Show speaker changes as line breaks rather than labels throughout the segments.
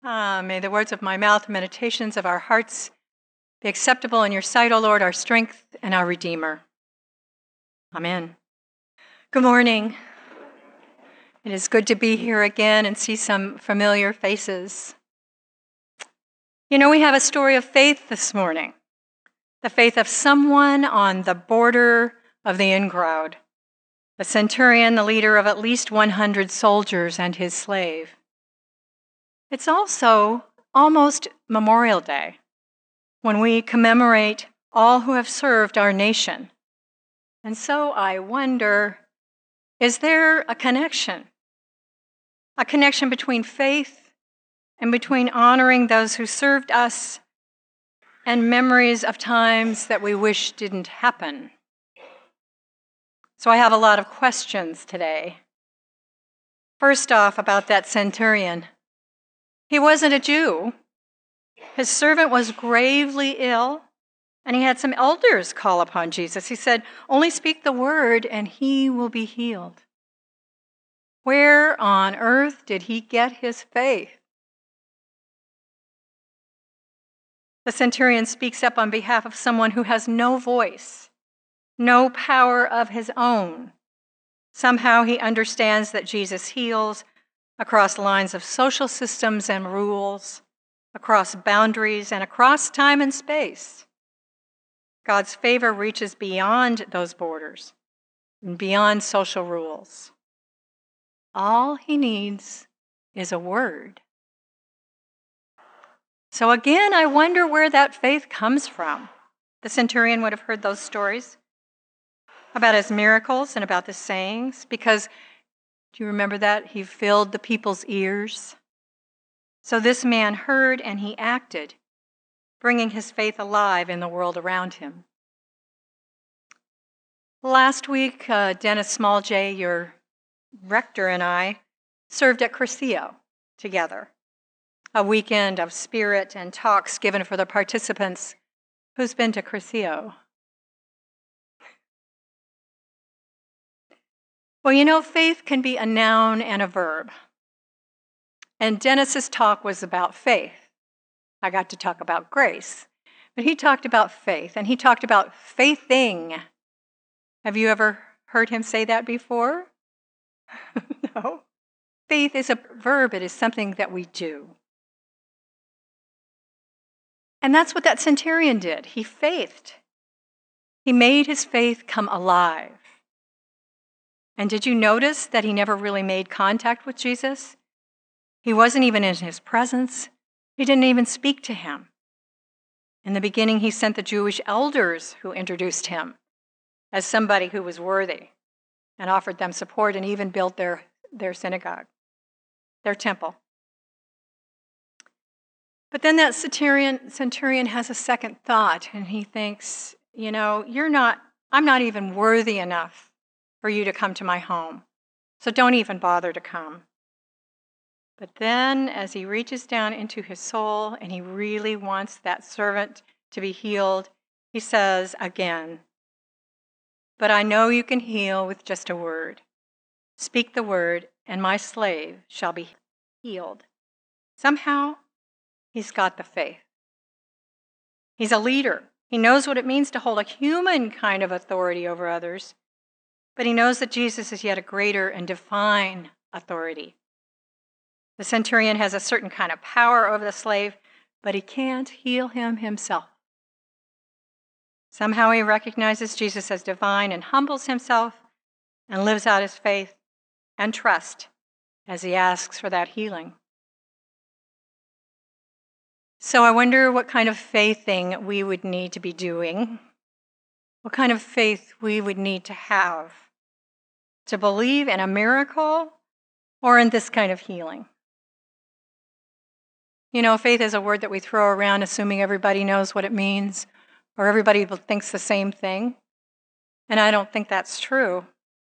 May the words of my mouth and meditations of our hearts be acceptable in your sight, O Lord, our strength and our Redeemer. Amen. Good morning. It is good to be here again and see some familiar faces. You know, we have a story of faith this morning, the faith of someone on the border of the in-crowd, the centurion, the leader of at least 100 soldiers and his slave. It's also almost Memorial Day, when we commemorate all who have served our nation. And so I wonder, is there a connection? A connection between faith and between honoring those who served us and memories of times that we wish didn't happen? So I have a lot of questions today. First off, about that centurion. He wasn't a Jew. His servant was gravely ill, and he had some elders call upon Jesus. He said, "Only speak the word, and he will be healed." Where on earth did he get his faith? The centurion speaks up on behalf of someone who has no voice, no power of his own. Somehow he understands that Jesus heals across lines of social systems and rules, across boundaries and across time and space. God's favor reaches beyond those borders and beyond social rules. All he needs is a word. So again, I wonder where that faith comes from. The centurion would have heard those stories about his miracles and about the sayings, because, do you remember that? He filled the people's ears. So this man heard and he acted, bringing his faith alive in the world around him. Last week, Dennis Small-J, your rector, and I served at Cursillo together, a weekend of spirit and talks given for the participants. Who's been to Cursillo? Well, you know, faith can be a noun and a verb. And Dennis's talk was about faith. I got to talk about grace. But he talked about faith, and he talked about faithing. Have you ever heard him say that before? No. Faith is a verb. It is something that we do. And that's what that centurion did. He faithed. He made his faith come alive. And did you notice that he never really made contact with Jesus? He wasn't even in his presence. He didn't even speak to him. In the beginning, he sent the Jewish elders who introduced him as somebody who was worthy and offered them support and even built their synagogue, their temple. But then that centurion has a second thought, and he thinks, you know, I'm not even worthy enough for you to come to my home, so don't even bother to come. But then, as he reaches down into his soul and he really wants that servant to be healed, he says again, "But I know you can heal with just a word. Speak the word, and my slave shall be healed." Somehow, he's got the faith. He's a leader. He knows what it means to hold a human kind of authority over others, but he knows that Jesus is yet a greater and divine authority. The centurion has a certain kind of power over the slave, but he can't heal him himself. Somehow he recognizes Jesus as divine and humbles himself and lives out his faith and trust as he asks for that healing. So I wonder what kind of faithing we would need to be doing, what kind of faith we would need to have to believe in a miracle or in this kind of healing. You know, faith is a word that we throw around assuming everybody knows what it means or everybody thinks the same thing. And I don't think that's true.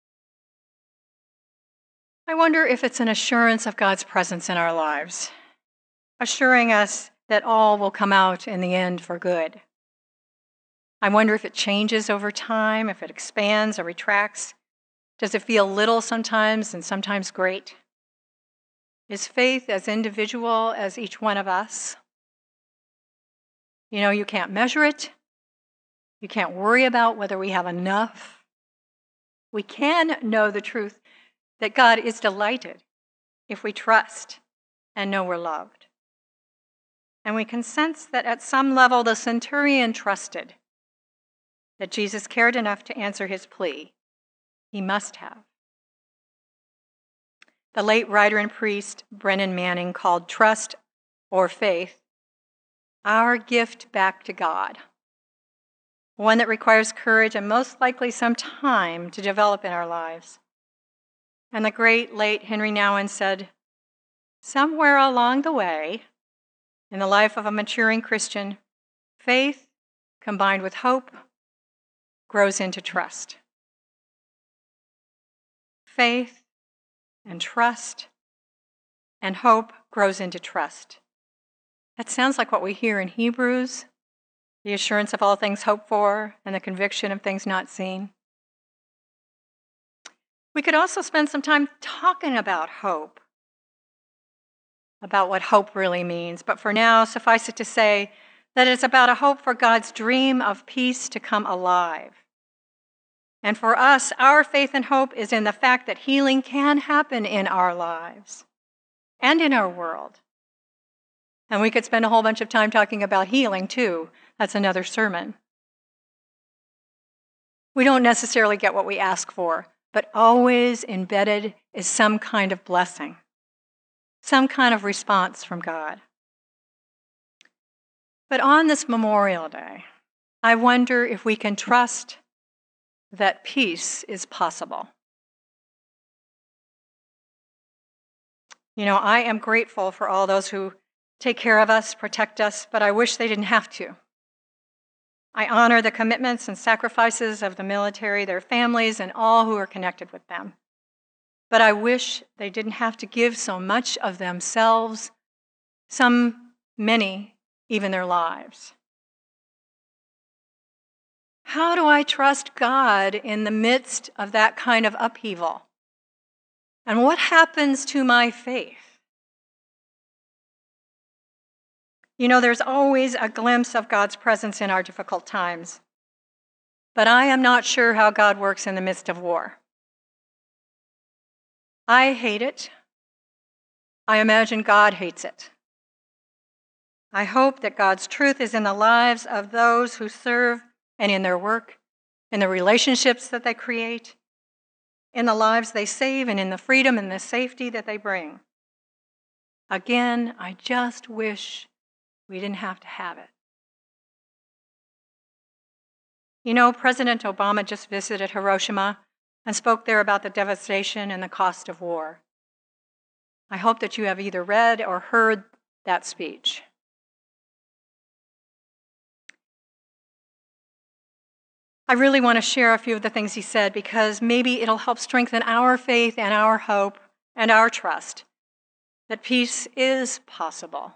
I wonder if it's an assurance of God's presence in our lives, assuring us that all will come out in the end for good. I wonder if it changes over time, if it expands or retracts. Does it feel little sometimes and sometimes great? Is faith as individual as each one of us? You know, you can't measure it. You can't worry about whether we have enough. We can know the truth that God is delighted if we trust and know we're loved. And we can sense that at some level the centurion trusted that Jesus cared enough to answer his plea. He must have. The late writer and priest Brennan Manning called trust or faith our gift back to God, one that requires courage and most likely some time to develop in our lives. And the great late Henry Nouwen said, somewhere along the way, in the life of a maturing Christian, faith combined with hope grows into trust. Faith and trust and hope grows into trust. That sounds like what we hear in Hebrews, the assurance of all things hoped for and the conviction of things not seen. We could also spend some time talking about hope, about what hope really means. But for now, suffice it to say that it's about a hope for God's dream of peace to come alive. And for us, our faith and hope is in the fact that healing can happen in our lives and in our world. And we could spend a whole bunch of time talking about healing too. That's another sermon. We don't necessarily get what we ask for, but always embedded is some kind of blessing, some kind of response from God. But on this Memorial Day, I wonder if we can trust that peace is possible. You know, I am grateful for all those who take care of us, protect us, but I wish they didn't have to. I honor the commitments and sacrifices of the military, their families, and all who are connected with them. But I wish they didn't have to give so much of themselves, many, even their lives. How do I trust God in the midst of that kind of upheaval? And what happens to my faith? You know, there's always a glimpse of God's presence in our difficult times. But I am not sure how God works in the midst of war. I hate it. I imagine God hates it. I hope that God's truth is in the lives of those who serve and in their work, in the relationships that they create, in the lives they save, and in the freedom and the safety that they bring. Again, I just wish we didn't have to have it. You know, President Obama just visited Hiroshima and spoke there about the devastation and the cost of war. I hope that you have either read or heard that speech. I really want to share a few of the things he said because maybe it'll help strengthen our faith and our hope and our trust that peace is possible.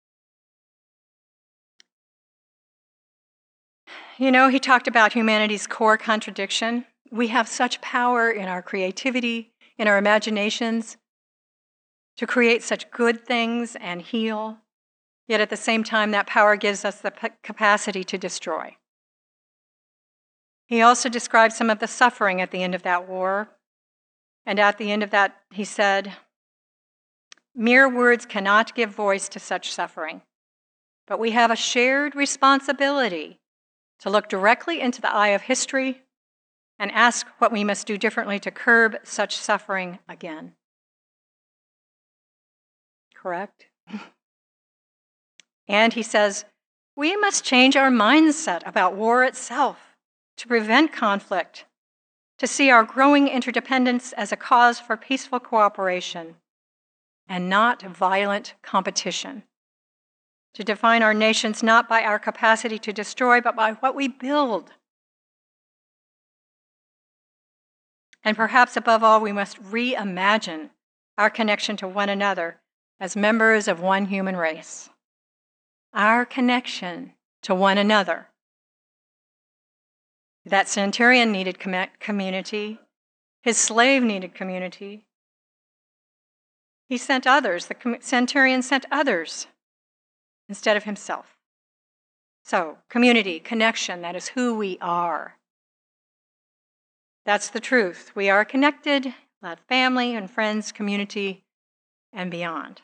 You know, he talked about humanity's core contradiction. We have such power in our creativity, in our imaginations, to create such good things and heal, yet at the same time, that power gives us the capacity to destroy. He also described some of the suffering at the end of that war. And at the end of that, he said, mere words cannot give voice to such suffering, but we have a shared responsibility to look directly into the eye of history and ask what we must do differently to curb such suffering again. Correct? And he says, we must change our mindset about war itself to prevent conflict, to see our growing interdependence as a cause for peaceful cooperation and not violent competition, to define our nations not by our capacity to destroy, but by what we build. And perhaps above all, we must reimagine our connection to one another as members of one human race. Our connection to one another. That centurion needed community. His slave needed community. He sent others. The centurion sent others instead of himself. So, community, connection, that is who we are. That's the truth. We are connected, love family and friends, community, and beyond.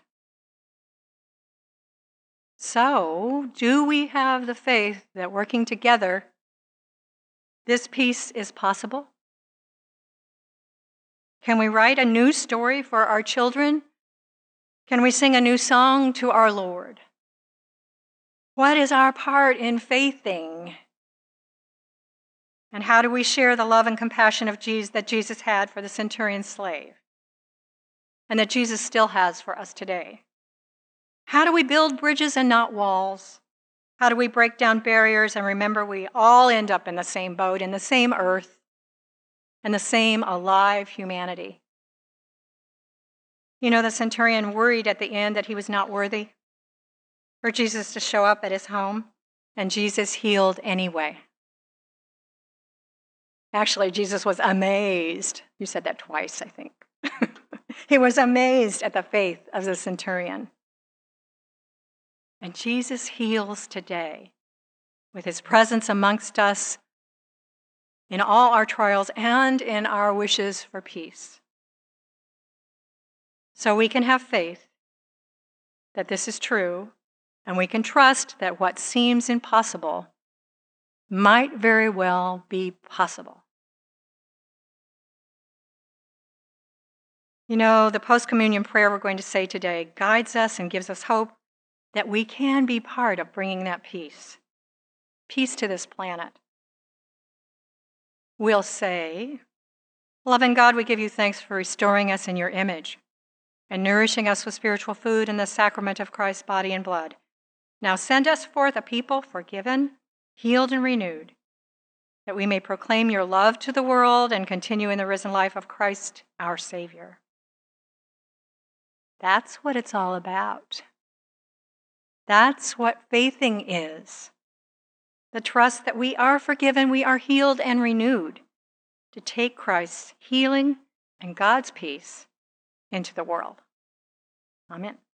So, do we have the faith that working together, this peace is possible? Can we write a new story for our children? Can we sing a new song to our Lord? What is our part in faithing? And how do we share the love and compassion of Jesus that Jesus had for the centurion slave and that Jesus still has for us today? How do we build bridges and not walls? How do we break down barriers and remember we all end up in the same boat, in the same earth, and the same alive humanity? You know, the centurion worried at the end that he was not worthy for Jesus to show up at his home, and Jesus healed anyway. Actually, Jesus was amazed. You said that twice, I think. He was amazed at the faith of the centurion. And Jesus heals today with his presence amongst us in all our trials and in our wishes for peace. So we can have faith that this is true, and we can trust that what seems impossible might very well be possible. You know, the post-communion prayer we're going to say today guides us and gives us hope that we can be part of bringing that peace to this planet. We'll say, loving God, we give you thanks for restoring us in your image and nourishing us with spiritual food in the sacrament of Christ's body and blood. Now send us forth a people forgiven, healed, and renewed, that we may proclaim your love to the world and continue in the risen life of Christ, our Savior. That's what it's all about. That's what faithing is. The trust that we are forgiven, we are healed and renewed to take Christ's healing and God's peace into the world. Amen.